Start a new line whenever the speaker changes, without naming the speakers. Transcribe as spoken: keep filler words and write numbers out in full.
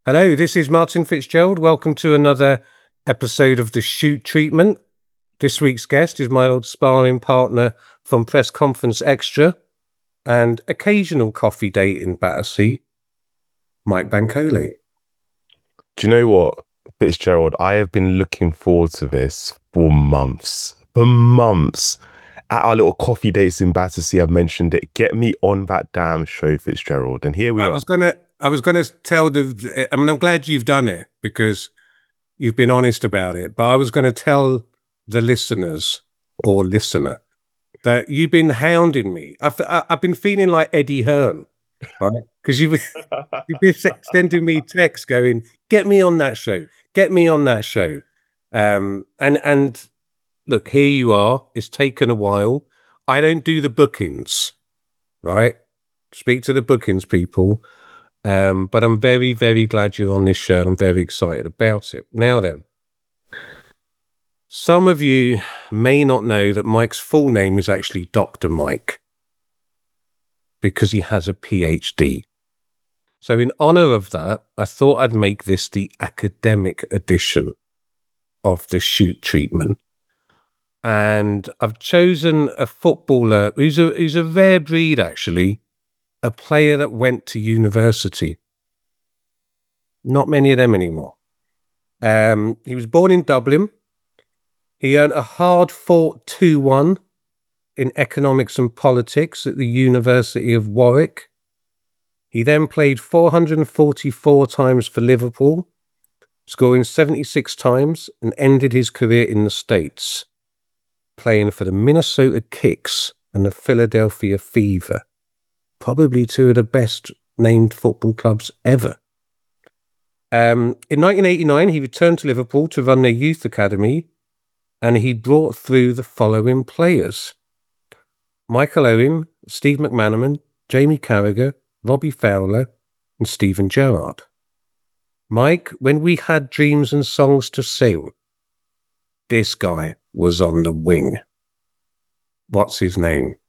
Hello, this is Martin Fitzgerald. Welcome to another episode of The Shoot Treatment. This week's guest is my old sparring partner from Press Conference Extra and occasional coffee date in Battersea, Mike Bancole.
Do you know what, Fitzgerald? I have been looking forward to this for months. For months. At our little coffee dates in Battersea, I've mentioned it. Get me on that damn show, Fitzgerald. And here we
I
are.
was gonna, I was gonna tell the. I mean, I'm glad you've done it because you've been honest about it. But I was going to tell the listeners or listener that you've been hounding me. I've, I've been feeling like Eddie Hearn, right? Because you've, you've been sending me texts going, "Get me on that show. Get me on that show." Um, and and. Look, here you are. It's taken a while. I don't do the bookings, right? Speak to the bookings people. Um, but I'm very, very glad you're on this show. I'm very excited about it. Now then, some of you may not know that Mike's full name is actually Doctor Mike because he has a P H D. So in honor of that, I thought I'd make this the academic edition of the Shoot Treatment. And I've chosen a footballer who's a who's a rare breed, actually, a player that went to university. Not many of them anymore. Um, he was born in Dublin. He earned a hard-fought two one in economics and politics at the University of Warwick. He then played four hundred forty-four times for Liverpool, scoring seventy-six times, and ended his career in the States, playing for the Minnesota Kicks and the Philadelphia Fever, probably two of the best named football clubs ever. Um, in nineteen eighty-nine, he returned to Liverpool to run their youth academy, and he brought through the following players: Michael Owen, Steve McManaman, Jamie Carragher, Robbie Fowler, and Steven Gerrard. Mike, when we had dreams and songs to sing, this guy was on the wing. What's his name?